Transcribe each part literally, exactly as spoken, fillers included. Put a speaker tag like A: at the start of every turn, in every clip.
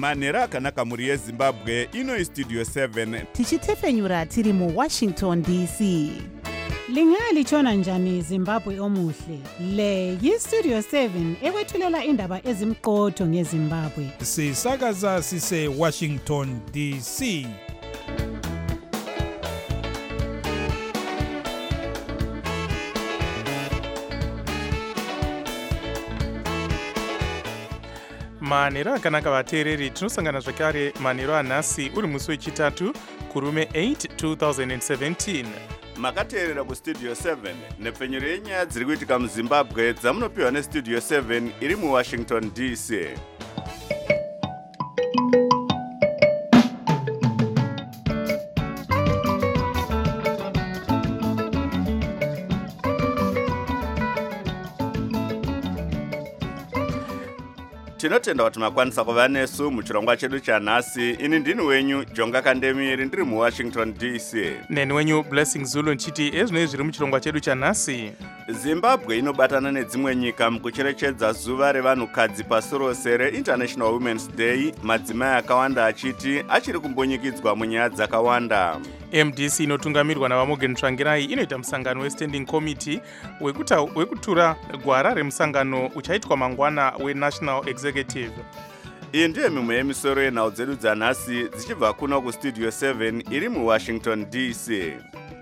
A: manhero akanaka mhuri yezimbabwe. Ino istudio seven
B: tichitefenyura tiri muwashington D C.
C: Lingalitshona njani Zimbabwe omuhle? Le yistudio seven ekwethulela indaba ezimqotho ngeZimbabwe.
D: Sisakaza sise Washington D C.
E: Manhero akanaka vateereri, tinosangana zvakare manhero anhasi uri musi wechitatu kurume eight two thousand seventeen.
A: makateerera kustudio seven nepfenyuro yenyaya dziri kuitika muzimbabwe dzamunopiwa nestudio seven iri muwashington D C. tinotenda kuti makwanisa kuva nesu muchirongwa chedu chanhasi. Ini ndini wenyu Jonga Kandemiri ndiri muwashington D C.
E: Neni wenyu Blessing Zulu nchiti ezvinoi zviri muchirongwa chedu chanhasi.
A: Zimbabwe inobatana nedzimwe nyika mukucherechedza zuva revanhukadzi pasi rose reInternational Women's Day, madzimai akawanda achiti achiri kumbunyikidzwa munyaya dzakawanda.
E: M D C inotungamirwa navaMorgan Tsvangirai inoita musangano weStanding Committee wekuta, wekutura gwara remusangano uchaitwa mangwana weNational Executive.
A: Iyi ndiyo mimwe yemisoro yenhau dzedu dzanhasi dzichibva kuno kustudio seven iri muwashington D C.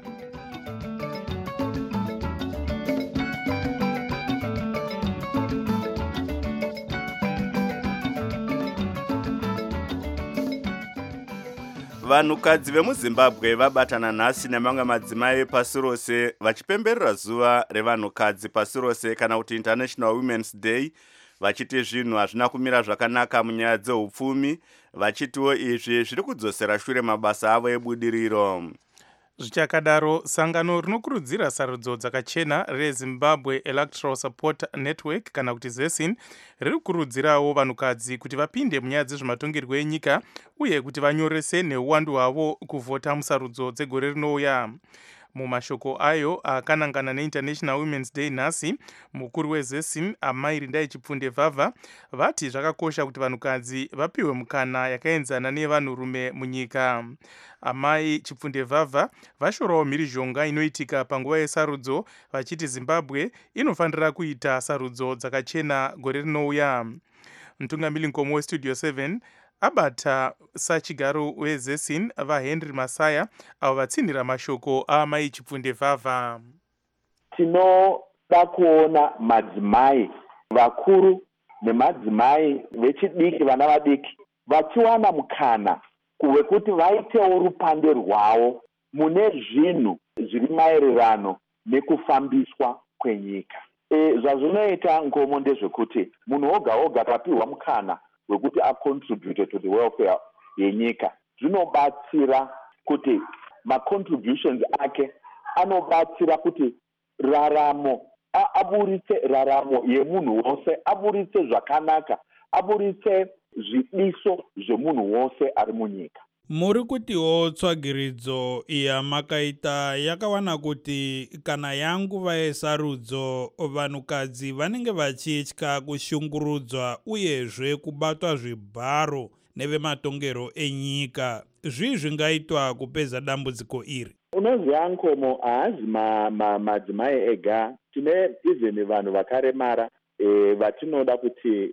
A: vanhukadzi vemuzimbabwe vabatana nhasi nemamwe madzimai pasi rose vachipemberera zuva revanhukadzi pasi rose kana kuti International Women's Day, vachiti zvinhu hazvina kumira zvakanaka munyaya dzeupfumi, vachitiwo izvi zviri kudzosera shure mabasa avo ebudiriro.
E: Zvichakadaro, sangano rinokurudzira sarudzo dzakachena reZimbabwe Electoral Support Network kana kuti ZESIN riri kukurudzirawo vanhukadzi kuti vapinde munyaya dzezvematongerwo enyika uye kuti vanyorese neuwandu hwavo kuvhota musarudzo dzegore rinouya. Mumashoko ayo akanangana neInternational Women's Day nhasi, mukuru weZESIN Amai Rindai Chipfunde Vavha vati zvakakosha kuti vanhukadzi vapiwe mukana yakaenzana nevanhurume munyika. Amai Chipfunde Vavha vashorawo mhirizhonga inoitika panguva yesarudzo, vachiti Zimbabwe inofanira kuita sarudzo dzakachena gore rinouya. Mutungamiri nkomo weStudio seven abata sachigaro weZESIN vaHenry Masaya avo vatsinhira mashoko aamai Chipfunde Vavha.
F: Tinoda kuona madzimai vakuru nemadzimai vechidiki, vana vadiki vachiwana mukana wekuti vaitewo rupande rwavo mune zvinhu zviri maererano nekufambiswa kwenyika. E, zvazvinoita ngomo ndezvekuti munhu oga oga papiwa mukana wekuti acontribute to the welfare yenyika, zvinobatsira kuti macontributions ake anobatsira kuti raramo aburitse raramo yemunhu wose, aburitse zvakanaka, aburitse zvidiso zvemunhu wose ari munyika.
D: Muri kutiwo tsvagiridzo iya makaita yakawana kuti kana yanguva yesarudzo vanhukadzi vanenge vachitya kushungurudzwa uyezve kubatwa zvibharo nevematongero enyika. Zvii zvingaitwa kupedza dambudziko iri?
F: Unoziva nkomo, haazi madzimai ega, tine even vanhu vakaremara e, vatinoda kuti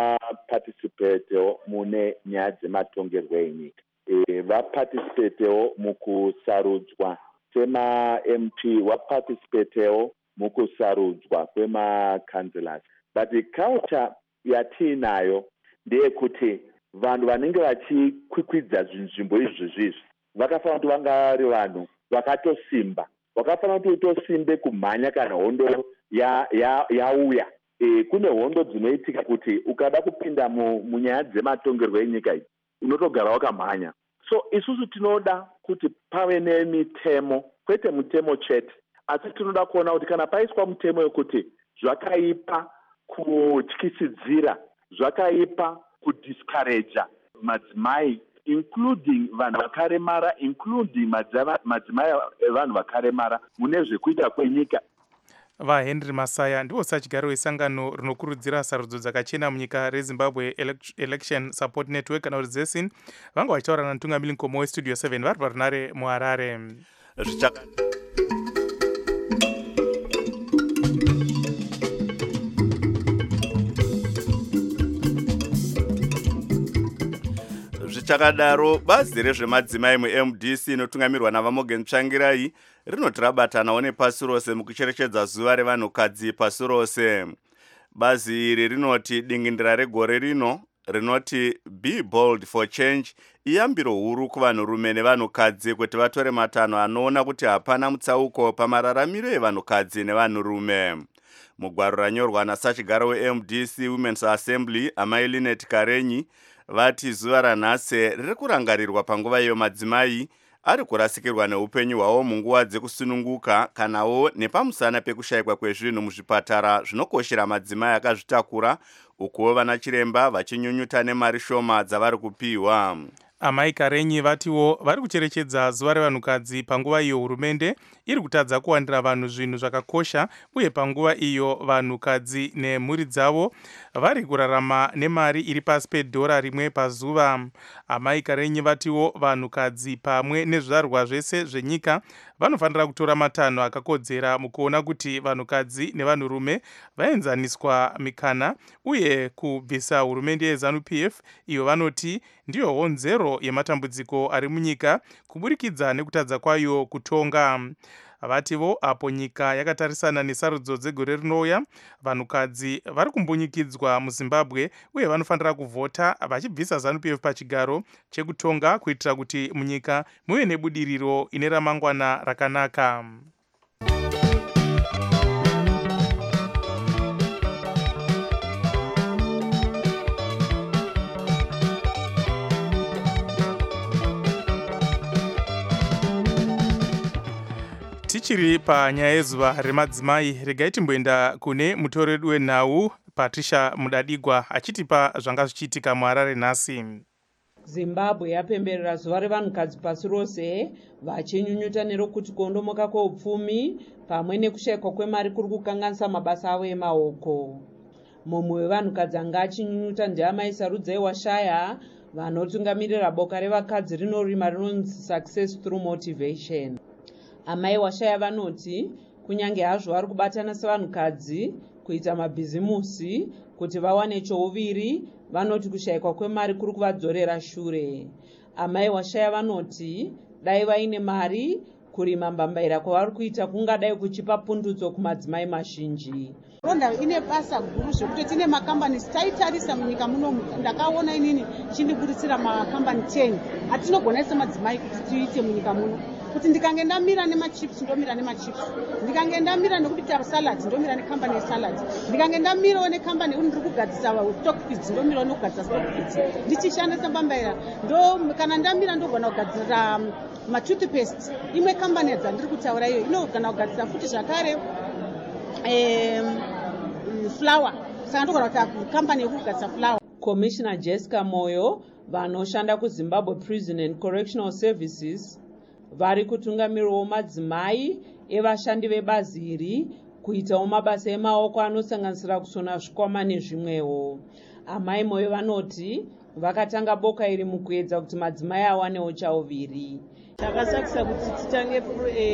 F: vaparticipatewo mune nyaya dzematongerwo enyika. E, vaparticipatewo mukusarudzwa kwema-M P, vaparticipatewo mukusarudzwa kwema-councillors. But culture yatiinayo ndeyekuti vanhu vanenge vachikwikwidza nzvimbo izvi zvizvi vakafanira kuti vanga vari vanhu vakatosimba, vakafanira kuti utosimbe kumhanya kana hondo yauya ya, ya e, kune hondo dzinoitika kuti ukada kupinda munyaya dzematongerwo enyika iyi unotogara wakamhanya. So isusu tinoda kuti pave nemitemo, kwete mutemo chete, asi tinoda kuona kuti kana paiswa mutemo yekuti zvakaipa kutyisidzira, zvakaipa kudiscourage madzimai, including vanhu vakaremara, including madzimai evanhu vakaremara mune zvekuita kwenyika.
E: vahenry masaya ndivo sachigaro wesangano rinokurudzira sarudzo dzakachena munyika rezimbabwe election support network kana kuti zesin vanga vachitaura namutungamiri nkomo westudio seven vari parunare muharare.
A: Zvichaka... zvichakadaro bazi rezvemadzimai mu-M D C inotungamirwa navaMorgan Tsvangirai rinoti rabatanawo nepasi rose mukucherechedza zuva revanhukadzi pasi rose. Bazi iri rinoti dingindira regore rino rinoti Be Bold for Change iyambiro huru kuvanhurume nevanhukadzi kuti vatore matanho anoona kuti hapana mutsauko pamararamiro evanhukadzi nevanhurume. Mugwaro ranyorwa nasachigaro we-M D C Women's Assembly amai Linet Karenyi vati zuva ranhasi riri kurangarirwa panguva iyo madzimai ari kurasikirwa neupenyu hwavo munguva dzekusununguka kanawo nepamusana pekushayikwa kwezvinhu muzvipatara zvinokoshera madzimai akazvitakura, ukuwo vana chiremba vachinyunyuta nemari shoma dzavari kupiwa.
E: Amai Karenyi vatiwo vari kucherechedza zuva revanhukadzi panguva iyo hurumende iri kutadza kuwandira vanhu zvinhu zvakakosha, uye panguva iyo vanhukadzi nemhuri dzavo vari kurarama nemari iri pasi pedhora rimwe pazuva. Amai Karenyi vatiwo vanhukadzi pamwe nezvizvarwa zvese zvenyika vanofanira kutora matanho akakodzera mukuona kuti vanhukadzi nevanhurume vaenzaniswa mikana, uye kubvisa hurumende yeZANU P F iyo vanoti ndiyo honzero yematambudziko ari munyika kuburikidza nekutadza kwayo kutonga. Vativo apo nyika yakatarisana nesarudzo dzegore rinouya, vanhukadzi vari kumbunyikidzwa muZimbabwe uye vanofanira kuvhota vachibvisa ZANU P F pachigaro chekutonga kuitira kuti munyika muve nebudiriro ine ramangwana rakanaka. Tichiri panyaya yezuva remadzimai, regai timboenda kune mutoredi wenhau Patricia Mudadigwa achitipa zvanga zvichiitika muHarare nhasi.
G: Zimbabwe yapemberera zuva revanhukadzi pasi rose vachinyunyuta nerokuti kuondomoka kweupfumi pamwe nekushayikwa kwemari kuri kukanganisa mabasa avo emaoko. Mumwe wevanhukadzi anga achinyunyuta ndiamai Sarudzai Washaya vanotungamirira boka revakadzi rinorima rinonzi Success Through Motivation. Amai Washaya vanoti kunyange hazvo vari kubatana sevanhukadzi kuita mabhizimusi kuti vawane chouviri, vanoti kushayikwa kwemari kuri kuvadzorera shure. Amai Washaya vanoti dai vaine mari, kurima mbambaira kwavari kuita kungadai kuchipa pundutso kumadzimai mazhinji.
H: Ronda ine basa guru zvekuti tine makambani taitarisa munyika munomu, ndakaona inini chindiburisira makambani ten atinogona semadzimai kuti tiite munyika muno. Kuti ndikange ndamira nemachips ndomira nemachips, ndikange ndamira nekubika salad ndomira nekambani yesalad, ndikange ndamira nekambani ndiri kugadzisa stock feeds ndomira nekugadzisa stock feeds, ndichishandisa mbambaira ndo kana ndamira ndogona kugadzira matoothpaste. Imwe kambani dzandiri kutaura iyo inogona kugadzisa futi zvakare em flour, saka ndogona kuti kambani yekugadzisa flour.
G: Commissioner Jessica Moyo vanoshanda kuZimbabwe Prison and Correctional Services vari kutungamirawo madzimai evashandi vebazi iri kuitawo mabasa emaoko anosanganisira kusona zvikwama nezvimwewo. Amai Moyo vanoti vakatanga boka iri mukuedza kuti madzimai awanewo chauviri.
I: Takasakisa kuti titange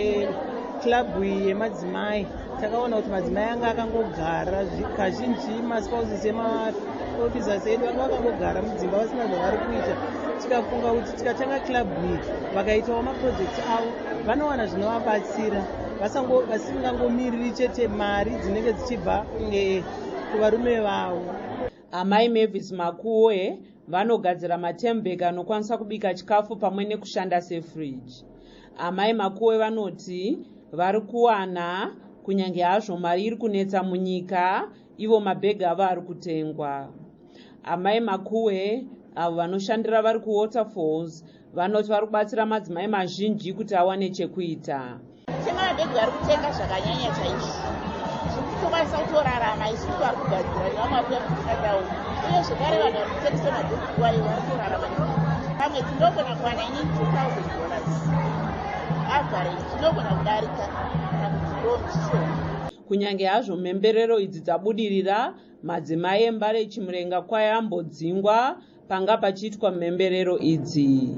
I: club yemadzimai, takaona kuti madzimai anga akangogara kazhinji maspouses emaofficers edu anga akangogara mudzimba vasina zvavari kuita. Tikafunga kuti tikatanga club iyi vakaitawo maprojects avo vanowana zvinovabatsira, vasingangomiriri chete mari dzinenge dzichibva kuvarume vavo.
G: Amai Mavis Makuwe vanogadzira matembeka anokwanisa kubika chikafu pamwe nekushanda sefridge. Amai Makuwe vanoti vari kuwana kunyange hazvo mari iri kunetsa munyika, ivo mabhega avo ari kutengwa. Amai Makuwe avo vanoshandira vari kuwaterfalls vanoti vari kubatsira madzimai mazhinji kuti awane chekuita.
J: Tenga mabhegi vari kutenga zvakanyanya chaizvo zvekutokwanisa kutorarama, isu vari kugadzira nevamwe vari kushadawo, uye zvekare vanhu vari kutengesa mabhegi iwayo vari kutorarama. Pamwe tinogona kuwana inini two thousand dollars average, tinogona kudarika kana kuti ndoo zvishoma.
G: kunyange hazvo mhemberero idzi dzabudirira, madzimai embare chimurenga kwaye ambodzingwa panga pachiitwa mhemberero idzi.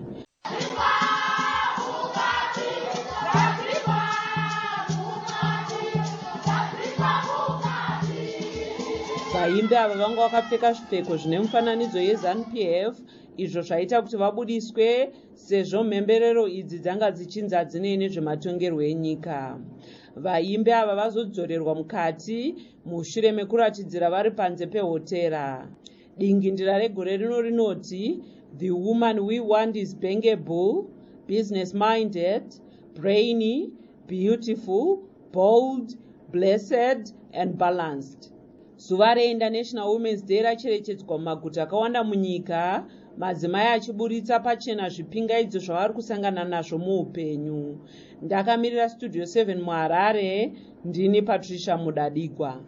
G: Vaimbi ava vanga vakapfeka zvipfeko zvine mufananidzo yeZANU P F, izvo zvaita kuti vabudiswe sezvo mhemberero idzi dzanga dzichinzi hadzinei nezvematongerwo enyika. Vaimbi ava vazodzorerwa mukati mushure mekuratidzira vari panze pehotera. Dingindira regore rino rinoti, "The woman we want is bankable, business-minded, brainy, beautiful, bold, blessed and balanced." Zuva reInternational Women's Day racherechedzwa mumaguta akawanda munyika, madzimai achiburitsa pachena zvipingaidzo zvavari kusangana nazvo muupenyu. Ndakamirira Studio seven muHarare, ndini Patricia Mudadigwa.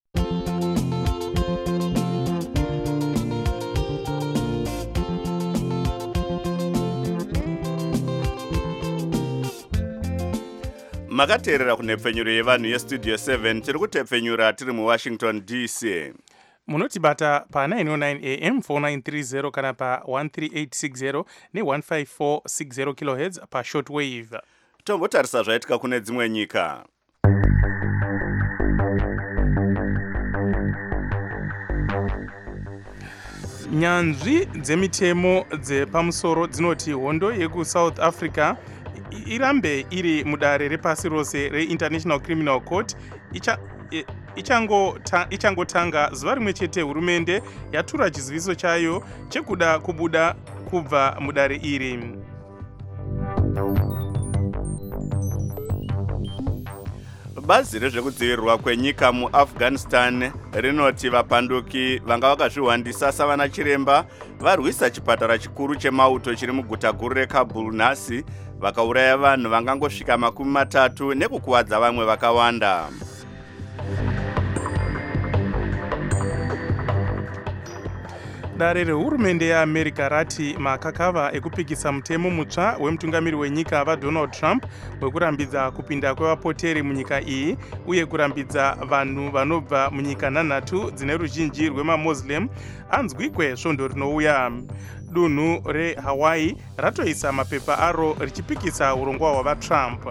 A: Makateerera kunhepfenyuro yevanhu yestudio seven tiri kutepfenyura tiri muWashington D C.
E: munotibata pa nine oh nine A M four nine three zero kana pa one three eight six zero ne one five four six zero kilohertz pa shortwave.
A: Tombotarisa zvaitika kune dzimwe nyika.
E: Nyanzvi dzemitemo dzepamusoro dzinoti hondo yekuSouth Africa irambe iri mudare repasi rose reInternational Criminal Court icha ichangotanga ichangotanga zuva rimwe chete hurumende yatura chiziviso chayo chekuda kubuda kubva mudare iri.
A: Bazi rezvekudzivirirwa kwenyika muAfghanistan rinoti vapanduki vanga vakazviwandisa savana chiremba varwisa chipatara chikuru chemauto chiri muguta guru reKabul nhasi, vakauraya vanhu vangangosvika makumi matatu nekukuwadza vamwe vakawanda.
E: Dare rehurumende yeAmerica rati makakava ekupikisa mutemo mutsva wemutungamiri wenyika vaDonald Trump wekurambidza kupinda kwevapoteri munyika iyi uye kurambidza vanhu vanobva munyika nhanhatu dzine ruzhinji rwemaMuslim anzwikwe svondo rinouya. Dunhu reHawaii ratoisa mapepa aro richipikisa urongwa hwavaTrump.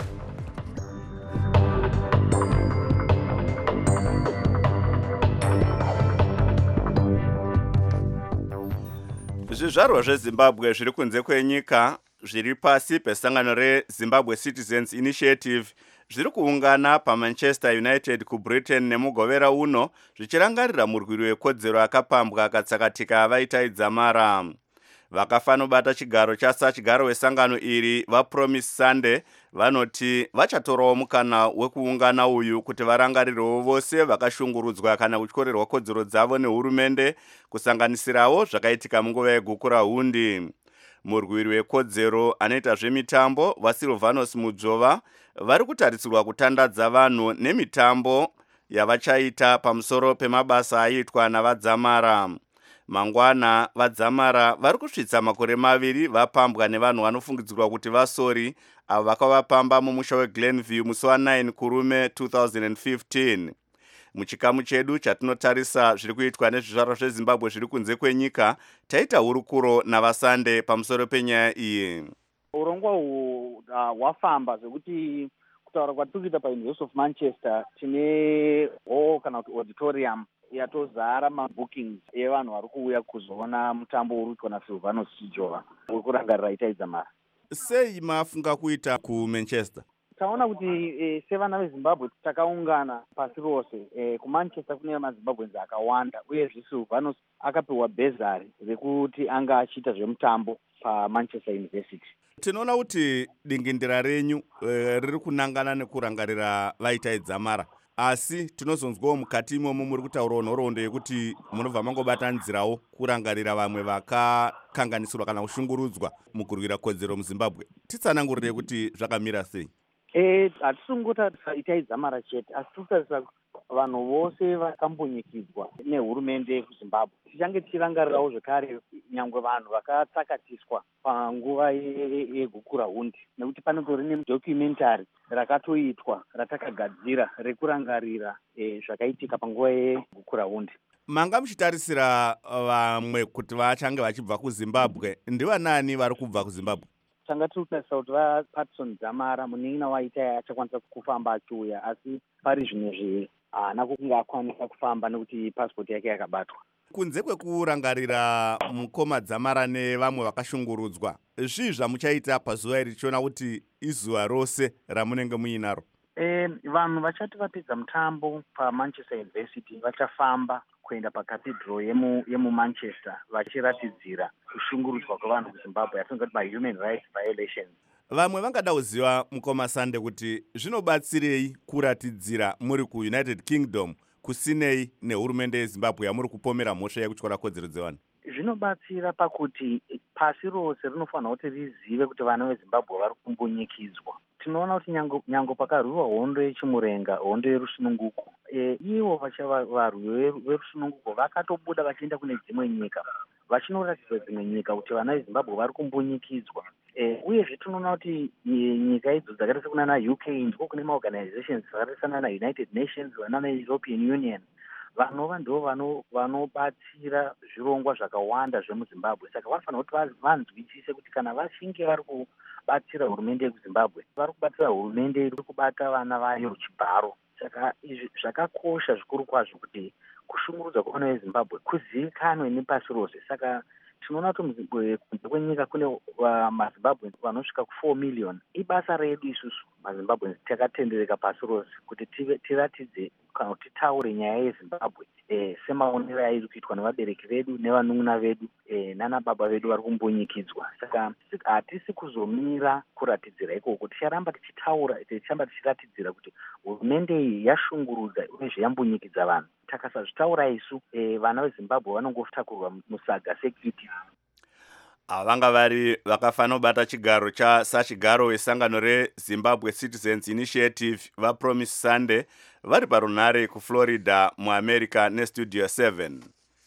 A: Zvizvarwa zveZimbabwe zviri kunze kwenyika zviri pasi pesangano reZimbabwe Citizens Initiative zviri kuungana paManchester United kuBritain nemugovera uno zvichirangarira murwiri wekodzero akapambwa akatsakatika vaita idzamara. Vakafanobata chigaro chasa chigaro wesangano iri vaPromise Sunday vanoti vachatorawo mukana wekuungana uyu kuti varangarirewo vose vakashungurudzwa kana kutyorerwa kodzero dzavo nehurumende, kusanganisirawo zvakaitika munguva yeguku rahundi. Murwiri wekodzero anoita zvemitambo vaSilvanus Mudzova vari kutarisirwa kutandadza vanhu nemitambo yavachaita pamusoro pemabasa aitwa navadzamara. Mangwana vadzamara vari kusvitsa makore maviri vapambwa nevanhu vanofungidzirwa kuti vasori avo vakavapamba mumusha weGlenview musi wa9 kurume two thousand fifteen. Muchikamu chedu chatinotarisa zviri kuitwa nezvizvarwa zveZimbabwe zviri kunze kwenyika, taita hurukuro navaSunday pamusoro penyaya iyi.
K: Urongwa uhu hwafamba zvekuti kutaura kwatiri kuita paUniversity of Manchester tine hall kana kuti auditorium yatozara mabookings evanhu vari kuuya kuzoona mutambo uri kuitwa naSilvanus Mudzova wekurangarira ita idzamara.
A: Sei mafunga kuita kuManchester?
K: Taona kuti e, sevana veZimbabwe takaungana pasi rose. E, kuManchester kune maZimbabwenzi akawanda uyezve Silvanus akapiwa bhezari rekuti anga achiita zvemutambo paManchester University.
A: Tinoona kuti dingindira renyu e, riri kunangana nekurangarira vaita idzamara. Asi tinozonzwawo mukati imomo muri kutaurawo nhoroondo yekuti munobva mangobatanzirawo kurangarira vamwe vakakanganisirwa kana kushungurudzwa mukurwira kodzero muZimbabwe. Titsanangurire kuti zvakamira sei?
K: Eh, hatisungota ita idzamara chete, asi tikutarisa vanhu vose vakambunyikidzwa nehurumende yekuzimbabwe. Tichange tichirangarirawo zvekare nyangwe vanhu vakatsakatiswa panguva yegukura hundi, nekuti panotori nedocumentary rakatoitwa ratakagadzira rekurangarira e, zvakaitika panguva yegukura hundi.
A: Manga muchitarisira vamwe kuti vachange vachibva kuZimbabwe ndivanani vari kubva kuZimbabwe?
K: Tanga tiri kutarisa kuti vaPatson Dzamara munin'ina waita achakwanisa kufamba achiuya, asi pari zvinezvi haana kunge akwanisa kufamba nekuti pasipoti yake yakabatwa.
A: Kunze kwekurangarira mukoma Dzamara nevamwe vakashungurudzwa, zvii zvamuchaita pazuva iri tichiona kuti izuva rose ramunenge muinaro?
K: E, vanhu vachati vapedza mutambo paManchester University vachafamba kuenda pacathedral yemu, yemu Manchester vachiratidzira kushungurudzwa kwevanhu kuZimbabwe, yafunga kuti ma-human rights violations.
A: Vamwe vangada kuziva mukoma Sande kuti zvinobatsirei kuratidzira muri kuUnited Kingdom kusinei nehurumende yeZimbabwe yamuri kupomera mhosva yekutyora kodzero dzevanhu?
K: Zvinobatsira pakuti pasi rose rinofanira kuti rizive kuti vana veZimbabwe vari kumbunyikidzwa. Tinoona kuti nyango pakarwiwa hondo yechimurenga, hondo yerusununguko, e, ivo varwi verusununguko vakatobuda vachienda kune dzimwe nyika vachinoratidza dzimwe nyika kuti vana veZimbabwe vari kumbunyikidzwa. E, uyezve tinoona kuti nyika idzo dzakaita sekunana U K ndiko kune maorganizations zvakaita sanana United Nations vanana European Union. Vanova ndo vanobatsira zvirongwa zvakawanda zvemuZimbabwe. Saka vanofanira kuti vanzwisise kuti kana vachinge vari kubatsira hurumende yekuZimbabwe vari kubatsira hurumende iri kubata vana vayo chibharo. Saka izvi zvakakosha zvikuru kwazvo kuti kushungurudza kwevana veZimbabwe kuzivikanwe nepasi rose. Saka tinoona kuti kunze kwenyika kune maZimbabwe vanosvika ku four million. Ibasa redu isusu maZimbabwe takatendereka pasi rose kuti tiratidze kana kuti titaure nyaya yeZimbabwe eh, semaonero airi kuitwa nevabereki vedu nevanun'una vedu eh, nana baba vedu vari kumbunyikidzwa. Saka hatisi kuzomira kuratidzira ikoko, ticharamba tichitaura, tichamba tichiratidzira kuti hurumende iyi yashungurudza uyezve yambunyikidza vanhu. Takasazvitaura isu eh, vana veZimbabwe vanongotakurwa musaga security.
A: Vanga vari vakafanira kubata chigaro cha sachigaro wesangano reZimbabwe Citizens Initiative vaPromise Sunday vari parunhare kuFlorida muAmerica neStudio seven.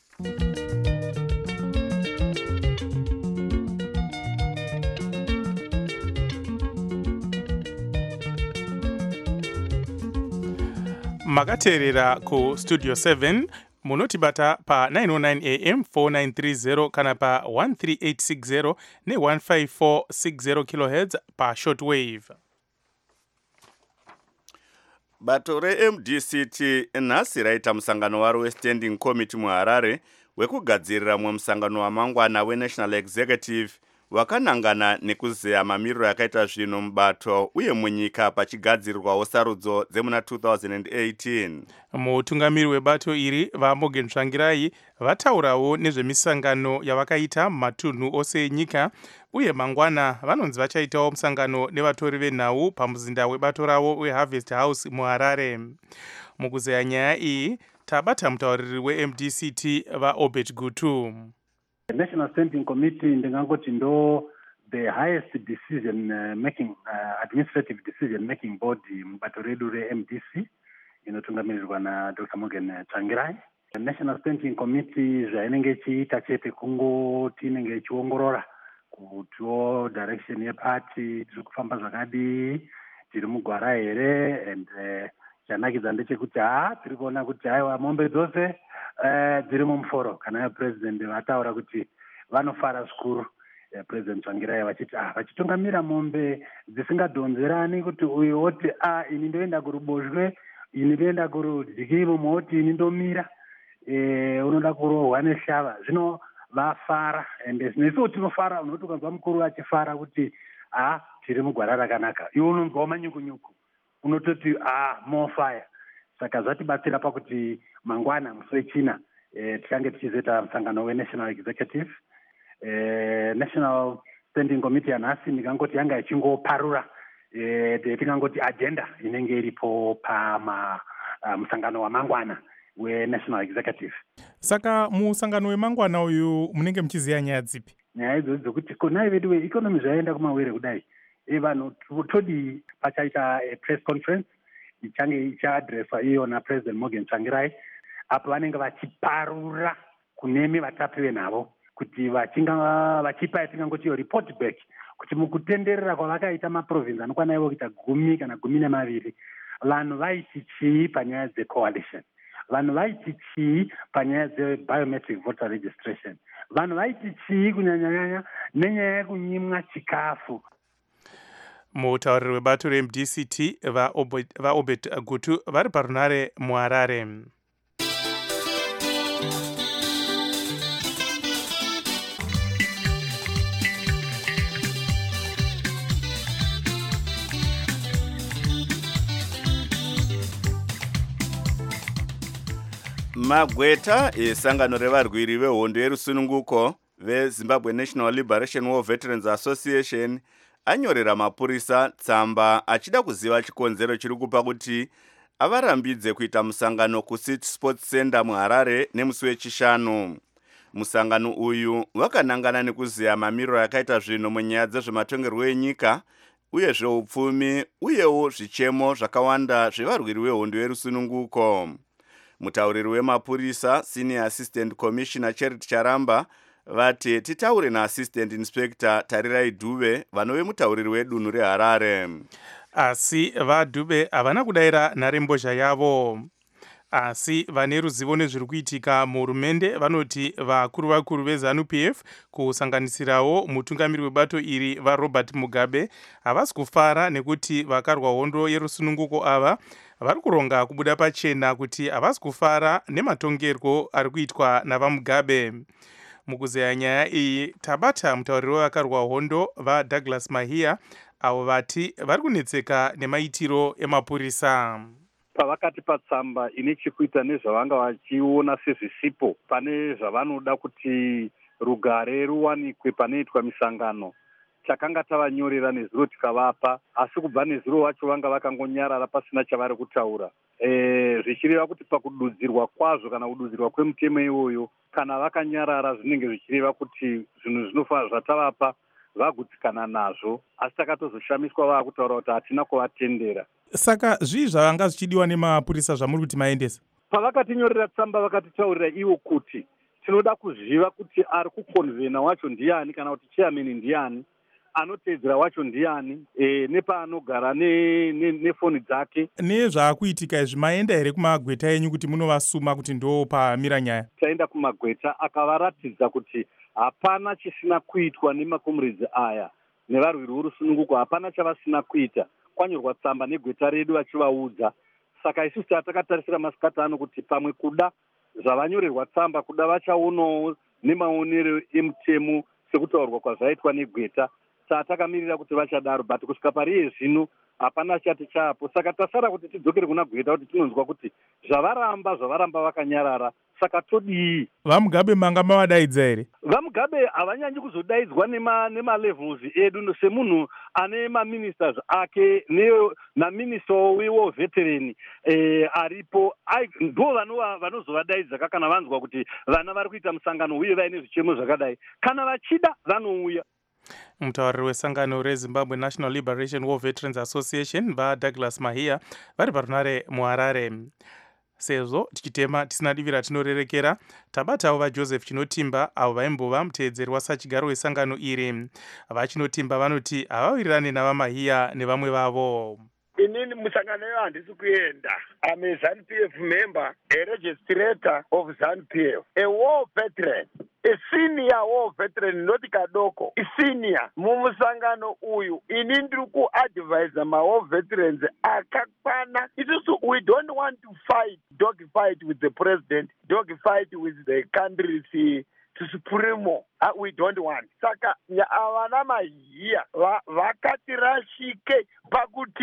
E: Makateerera ku Studio seven munotibata pa nine oh nine A M four nine three zero kana pa one three eight six zero ne one five four six zero kilohertz pa shortwave.
A: Bato re-M D C T nhasi raita musangano waro weStanding Committee muHarare wekugadzirira mumwe musangano wamangwana weNational Executive wakanangana nekuzeya mamiriro yakaita zvino mubato uye munyika pachigadzirirwawo sarudzo dzemuna two thousand eighteen.
E: Mutungamiri webato iri vaMorgan Tsvangirai vataurawo nezvemisangano yavakaita mumatunhu ose enyika, uye mangwana vanonzi vachaitawo musangano nevatori venhau pamuzinda webato ravo weHarvest House muHarare. Mukuzeya nyaya iyi tabata mutauriri weM D C T vaObert Gutu.
L: The National Standing Committee ndingangoti ndo the highest decision uh, making uh, administrative decision making body mubato redu reM D C inotungamirirwa na Doctor Morgan Tsvangirai. The National Standing Committee zvainenge ichiita chete kungoti inenge ichiongorora kutiwo direction yeparty tiri kufamba zvakadii, tiri mugwara here, and uh, chanakidza ndechekuti ha tiri kuona kuti haiwa mombe dzose uh, dziri mumuforo kana president vataura kuti vanofara zvikuru. Uh, President Tsvangirai vachiti ah vachitungamira mombe dzisingadhonzerani kuti uyu oti ah ini ndoenda kuruboshwe, ini ndoenda kurudyi, mumwe oti ini ndomira eh unoda kurohwa neshava. Zvino vafara, ende nesu tinofara. Unoti ukanzwa mukuru achifara kuti ah tiri mugwara rakanaka, iwe unonzwa manyukunyuku, unototi ah more fire. Saka zvatibatsira pakuti mangwana musi wechina eh, tichange tichizoita musangano weNational Executive. eh, National Standing Committee yanhasi ndingangoti yanga ichingoparura eh, tingangoti agenda inenge iripo pama uh, musangano wamangwana weNational Executive.
E: Saka musangano wemangwana uyu munenge muchiziya nyaya dzipi?
L: Nyaya idzo dzokuti konai vedu veeconomy zvaenda kumawere kudai, e vanhu todi pachaita press conference ichange ichaadreswa iyona President Morgan Tsvangirai, apo vanenge vachiparura kunemi vatapi venhavo kuti vachinga vachipa yatingangoti report back kuti mukutenderera kwavakaita maprovince anokwana ivo kuita gumi kana gumi nemaviri vanhu vaiti chii panyaya dzecoalition, vanhu vaiti chii panyaya dzebiometric voter registration, vanhu vaiti chii kunyanyanyanya nenyaya yekunyimwa chikafu.
E: Mutauriri webato re M D C T vaobert Gutu vari parunare muHarare.
A: Magweta esangano revarwiri vehondo yerusununguko veZimbabwe National Liberation War Veterans Association anyorera mapurisa tsamba achida kuziva chikonzero chiri kupa kuti avarambidze kuita musangano kuCity Sports Center muHarare nemusi wechishanu. Musangano uyu wakanangana nekuziya mamiriro akaita zvinhu munyaya dzezvematongerwo enyika uye zveupfumi uyewo zvichemo zvakawanda zvevarwiri vehondo yerusununguko. Mutauriri wemapurisa Senior Assistant Commissioner Charity Charamba vati titaure naAssistant Inspector Tarirai Dube vanove mutauriri wedunhu reHarare.
E: Asi vaDube havana kudaira nharembozha yavo. Asi vane ruzivo nezviri kuitika muhurumende vanoti vakuru vakuru veZANU P F kusanganisirawo mutungamiri webato iri vaRobert Mugabe havasi kufara nekuti vakarwa hondo yerusununguko ava vari kuronga kubuda pachena kuti havasi kufara nematongerwo ari kuitwa navaMugabe. Mukuzeya nyaya iyi tabata mutauriri wevakarwa hondo vaDouglas Mahia avo vati vari kunetseka nemaitiro emapurisa.
M: Pavakati patsamba ine chekuita nezvavanga vachiona sezvisipo pane zvavanoda kuti rugare ruwanikwe panoitwa misangano, takanga tavanyorera nezuro tikavapa, asi kubva nezuro vacho vanga vakangonyarara pasina chavari kutaura. E, zvichireva kuti pakududzirwa kwazvo kana kududzirwa kwemutemo iwoyo kana vakanyarara zvinenge zvichireva kuti zvinhu zvinofana zvatavapa vagutsikana nazvo, asi takatozoshamiswa vaakutaura kuti hatina kuvatendera.
E: Saka zvii zvavanga zvichidiwa nemapurisa zvamuri kuti maendesa?
M: Pavakatinyorera tsamba vakatitaurira ivo kuti tinoda kuziva kuti ari kukonvena wacho ndiani kana kuti chairman ndiani, anoteedzera wacho ndiani, e, nepaanogara nefoni ne, ne dzake.
E: Nezvaakuitika izvi maenda here kumagweta enyu kuti munovasuma kuti ndo pamira nyaya?
M: Taenda kumagweta akavaratidza kuti hapana chisina kuitwa nemakomuredzi aya nevarwiri vorusununguko, hapana chavasina kuita. Kwanyorwa tsamba negweta redu vachivaudza. Saka isusu takatarisira masikati ano kuti pamwe kuda zvavanyorerwa tsamba kuda vachaonawo nemaonero emutemo sekutaurwa kwazvaitwa negweta. Saka takamirira kuti vachadaro, but kusvika pariye zvino hapana chati chapo. Saka tasara kuti tidzokere kuna gweta kuti tinonzwa kuti zvavaramba zvavaramba vakanyarara. Saka todii?
E: VaMugabe manga mavadaidza here?
M: VaMugabe havanyanyi kuzodaidzwa nema nemalevels edu semunhu ane maministers ake naminista wewo veteran eh, aripo ndo vanozovadaidza kana vanzwa kuti vana vari kuita musangano uye vaine zvichemo zvakadai. Kana vachida vanouya.
E: Mutauriri wesangano reZimbabwe National Liberation War Veterans Association vaDouglas Mahia vari parunare muHarare. Sezvo tichitema tisina divira tinorerekera, tabatawo vaJoseph Chinotimba avo vaimbova muteedzeri wasachigaro wesangano iri. VaChinotimba vanoti havawirirani navaMahia nevamwe vavo.
N: Inini musangano yo handisi kuenda. I'm a ZANU P F member, a registrator of ZANU P F, a war veteran, a senior war veteran, not kadoko, a senior. Mumusangano uyu, inini ndiri ku-advise ma war veterans akakwana. It is, we don't want to fight, dog fight with the president, dog fight with the country's to supremo. Uh, we don't want. Saka avana Mahia vakati rashike pakuti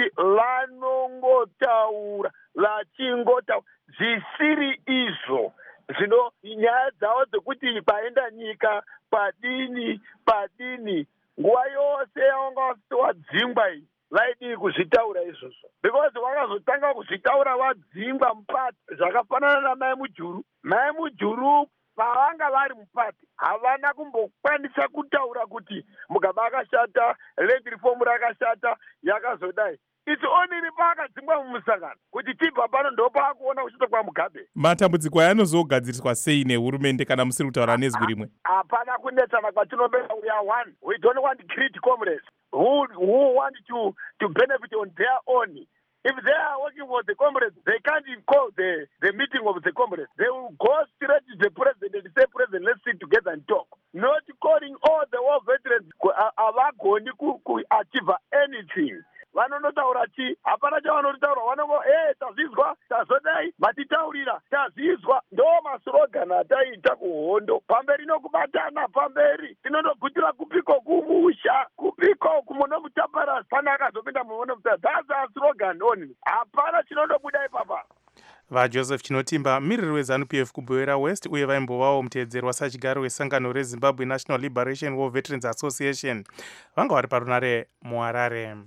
N: vanongotaura vachingotaura zvisiri izvo zvino nyaya dzavo dzekuti paenda nyika padini padini nguva yose yavanga vadzingwa iyi vaidii kuzvitaura izvozvo, because vakazotanga kuzvitaura vadzingwa mupati zvakafanana namai Mujuru. Mai Mujuru pavanga vari mupati havana kumbokwanisa kutaura kuti Mugabe akashata, land reform rakashata, yakazodai. it's only pakadzingwa mumusangano kuti tibva pano ndopakuona uchitokwa mugabe.
E: Matambudziko aya anozogadziriswa sei nehurumende kana musiri kutaura nezwi rimwe?
N: Hapana kunetsana kwatinobera. We are one. We don't want great comrades who who want to to benefit on their own. If they are working for the comrades, they can't call the, the meeting of the comrades. They will go straight to the president and say, President, let's sit together and talk. Not calling all the war veterans avagoni ku achieve anything. Vanonotaura chi hapana chavanotaura vanongo eh tazizwa tazodai matitaurira tazizwa ndo maslogan ataita kuhondo pamberi nokubatana pamberi tinondogutira kupiko kumusha kupiko kumuno mutaparasi pana akazopinda muone kuti that's a slogan only hapana chinondobuda ipapa.
E: VaJoseph Chinotimba, miriri weZANU P F kuBwera West uye vaimbovawo mutevedzeri wasachigaro wesangano reZimbabwe National Liberation War Veterans Association vanga vari parunare muHarare.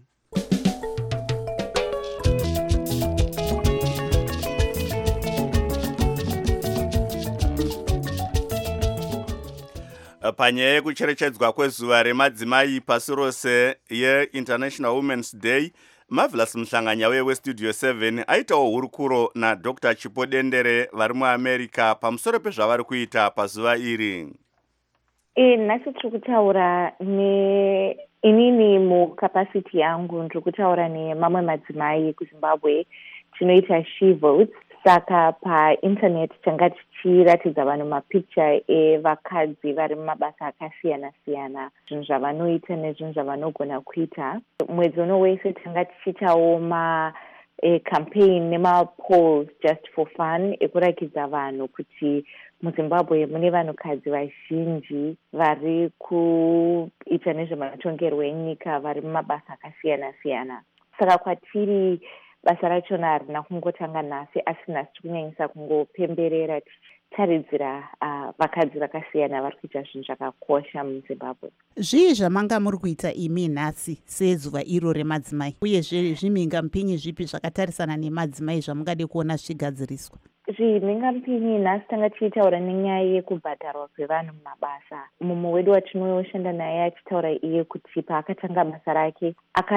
A: Panyaya yekucherechedzwa kwezuva remadzimai pasi rose yeInternational Women's Day, Marvelous Mhlanganya weStudio seven aitawo hurukuro naDr Chipodendere vari muAmerica pamusoro pezvavari kuita pazuva iri.
O: E nhasi tiri kutaura ne inini mukapasiti yangu ndiri kutaura nemamwe madzimai kuZimbabwe tinoita she votes. Saka painternet tanga tichiratidza vanhu mapicture evakadzi vari mumabasa akasiyana siyana, zvinhu zvavanoita nezvinhu zvavanogona kuita. Mwedzi uno wese tanga tichiitawo macampaign nemapolls just for fun ekurakidza vanhu kuti muZimbabwe mune vanhukadzi vazhinji vari kuita nezvematongerwo enyika vari mumabasa akasiyana siyana. Saka kwatiri basa rachona harina kungotanga nhasi, asi nhasi tiri kunyanyisa kungopemberera tichitaridzira uh, vakadzi vakasiyana vari kuita zvinhu zvakakosha muZimbabwe.
B: Zvii zvamanga muri kuita imi nhasi sezuva iro remadzimai, uyezve zvimhingamupinyi zvipi zvakatarisana nemadzimai zvamungade kuona zvichigadziriswa?
O: Zvimhingamupinyi nhasi tanga tichitaura nenyaya yekubhadharwa kwevanhu mumabasa. Mumwe wedu watinoshanda naye achitaura iye kuti paakatanga basa rake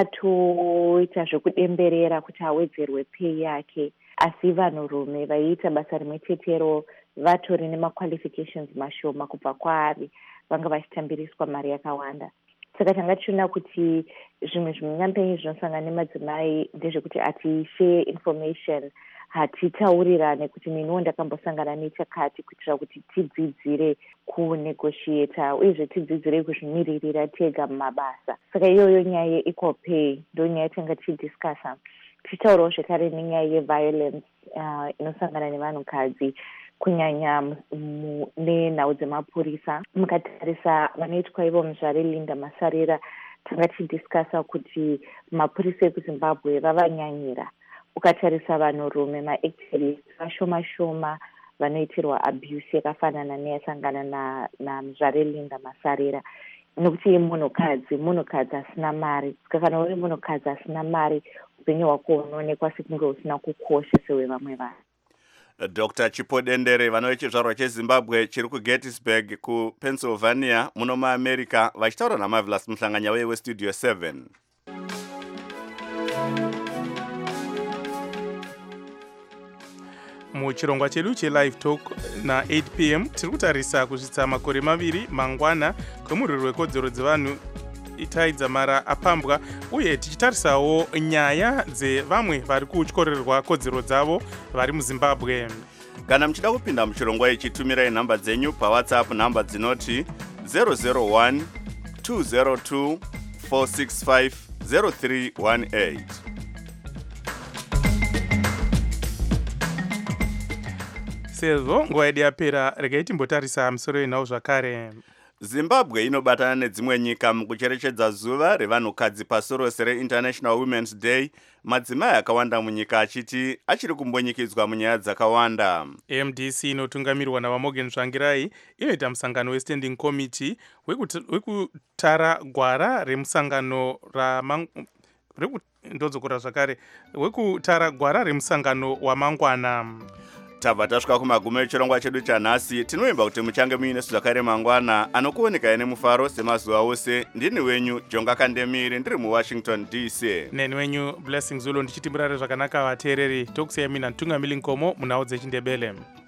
O: akatoita zvekudemberera kuti awedzerwe pei yake, asi vanhurume vaiita basa rimwe chetero vatori nemaqualifications mashoma kubva kwaari vanga vachitambiriswa mari yakawanda. Saka tanga tichiona kuti zvimwe zvimhingamupinyi zvinosangana nemadzimai ndezvekuti hatishare information, hatitaurirane kuti neniwo ndakambosangana nechakati, kuitira kuti tidzidzire kunegotiata uyezve tidzidzire kuzvimiririra tega mumabasa. Saka iyoyo nyaya yeequal pay ndo nyaya tanga tichidiscassa. Tichitaurawo zvekare nenyaya yeviolence uh, inosangana nevanhukadzi kunyanya nenhau dzemapurisa. Mukatarisa vanoitwa ivo muzvare Linda Masarira, tanga tichidiscassa kuti mapurisa ekuZimbabwe vavanyanyira. Ukatarisa vanhurume maactivists vashoma shoma vanoitirwa abuse yakafanana neyasangana na namuzvare Linda Masarira, nokuti munhukadzi munhukadzi asina mari. Saka kana uri munhukadzi asina mari, upenyu hwako hunoonekwa sekunge usina kukosha sewevamwe vanhu.
A: Doctor Chipodendere vano vechizvarwa cheZimbabwe chiri kuGettysburg kuPennsylvania muno muAmerica vachitaura naMarvelous Mhlanganya weStudio seven.
E: Muchirongwa chedu chelive talk na eight p m tiri kutarisa kusvitsa makore maviri mangwana kwemurwiri wekodzero dzevanhu itaidza mara apambwa, uye tichitarisawo nyaya dzevamwe vari kutyorerwa kodzero dzavo vari muZimbabwe.
A: Kana muchida kupinda muchirongwa ichi, tumirai nhamba dzenyu paWhatsApp, nhamba dzinoti zero zero one two zero two four six five zero three one eight.
E: Sezvo nguva yedu yapera, regai timbotarisa musoro wenhau zvakare.
A: Zimbabwe inobatana nedzimwe nyika mukucherechedza zuva revanhukadzi pasi rose reInternational Women's Day, madzimai akawanda munyika achiti achiri kumbonyikidzwa munyaya dzakawanda.
E: M D C inotungamirwa naVaMorgan Tsvangirai inoita musangano weStanding Committee wekutara gwara remusangano ramang... ndodzokora zvakare wekutara gwara remusangano wamangwana.
A: tabva tasvika kumagumo echirongwa chedu chanhasi. Tinovimba kuti muchange muine zvakare mangwana anokuonekai nemufaro semazuva ose. Ndini wenyu Jonga Kandemiri ndiri muWashington D C.
E: Neni wenyu Blessing Zulu ndichiti murare zvakanaka vateereri. Tokusiyai mina Ntungamiri Nkomo munhau dzechindebele.